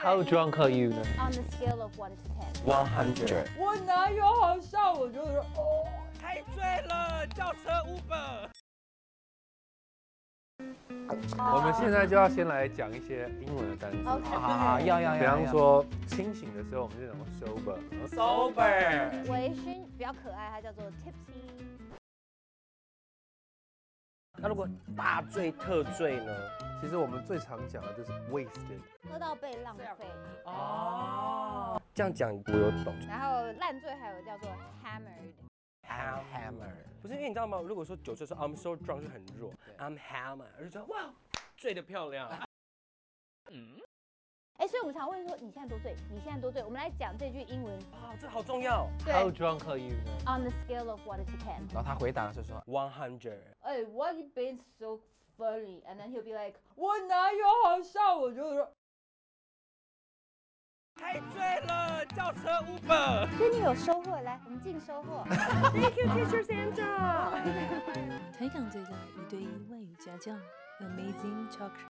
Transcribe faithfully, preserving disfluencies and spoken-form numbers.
How drunk are you 呢 On the scale of one to ten. One hundred。 我哪有好笑，我就说哦。 太醉了，叫车 Uber。 我们现在就要先来讲一些英文的单词。 OK 啊，要要要。 比方说清醒的时候，我们就讲 sober。 sober。 微醺比较可爱，它叫做 tipsy。 那如果大醉特醉呢？ 其实我们最常讲的就是 wasted。 喝到被浪费。 哦，这样讲我有懂。 然后烂醉还有叫做 hammered。 I'm hammered， 不是因为你知道吗？如果说酒醉说 I'm so drunk 就很弱 ，I'm hammered， 而就觉得哇，醉得漂亮。 嗯，哎，所以我们常问说你现在多醉？你现在多醉？我们来讲这句英文啊，这好重要。 How drunk are you 呢 On the scale of one to ten。 然后他回答就说 one hundred。 哎 ，Why you been so funny? And then he'll be like， 我哪有好笑，我就说。 太醉了，叫车 Uber。 所以你有收获，来，我们进收获。 Thank you, Teacher Sandra。 推广最大一对一外语家教 ，Amazing Talk。